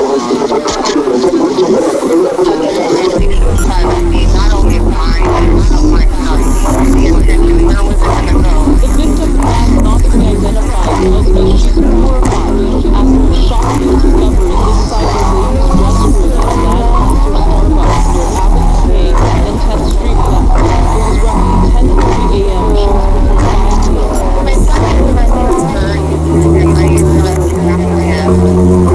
The victim planned not to be identified was extremely horrified after a shocking discovery inside the ladies' restroom at Landmarks Starbucks near Avenue A and 10th Street West. It was roughly 10:30 a.m. She was with her 5-year-old. My son is directly referred to the emergency room at 2 a.m.